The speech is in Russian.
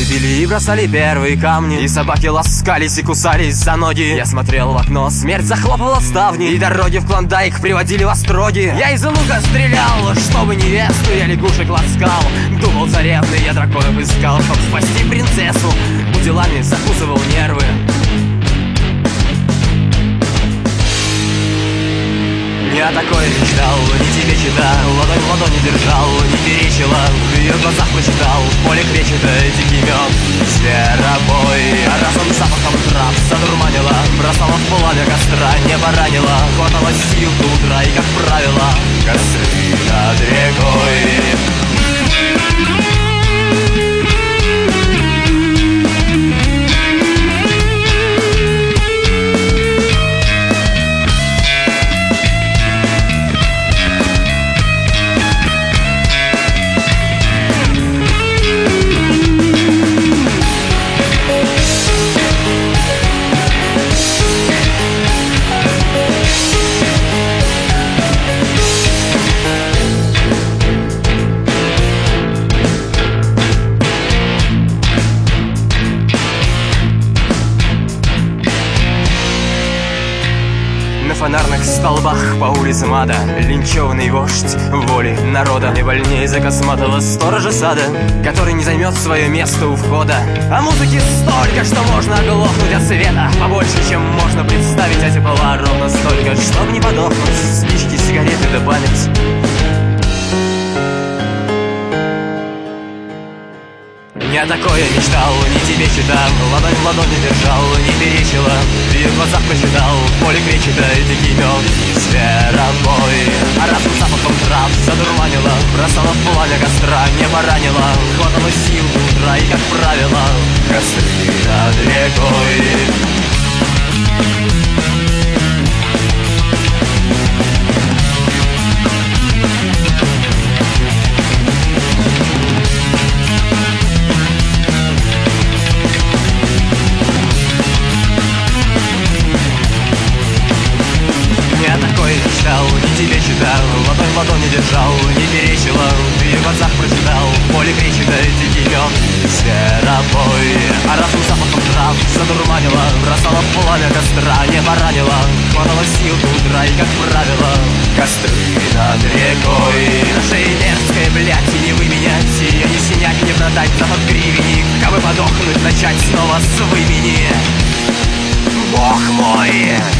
били и бросали первые камни, и собаки ласкались и кусались за ноги. Я смотрел в окно, смерть захлопывала ставни, и дороги в Клондайк приводили в остроги. Я из лука стрелял, чтобы невесту, я лягушек ласкал. Думал царевны, я драконов искал, чтоб спасти принцессу. Делами закусывал нервы. Не о такой мечтал, не тебе читал, ладонь в ладони держал, не перечила, в ее глазах прочитал, в поле кречета дикий мед, зверобой. А разом запахом трав задурманила, бросала в пламя костра, не поранила, хватало сил до утра и, как правило, костры над рекой. На фонарных столбах по улицам ада линчеванный вождь воли народа. Не больнее за косматого сторожа сада, который не займет свое место у входа. А музыки столько, что можно оглохнуть от света, побольше, чем можно представить, а тепла ровно столько, чтобы не подохнуть. Спички, сигареты да память. Я такое мечтал, не тебе читал, ладонь в ладони держал, не перечила, в ее глазах прочитал, в поле кречета дикий мед, зверобой. А разум запахом трав задурманила, бросала в пламя костра, не поранила, хватало сил до утра и, как правило, костры над рекой. Не тебе читал, ладонь в ладони держал, не перечила, в ее глазах прочитал, в поле кречета дикий мед, зверобой. А разум запахом трав задурманила, бросала в пламя костра, не поранила, хватало сил до утра и, как правило, костры над рекой. На шее мерзкая, блядь, и не выменять, ее не снять, не продать за под гривенник, кабы подохнуть, начать снова с вымени. Бог мой!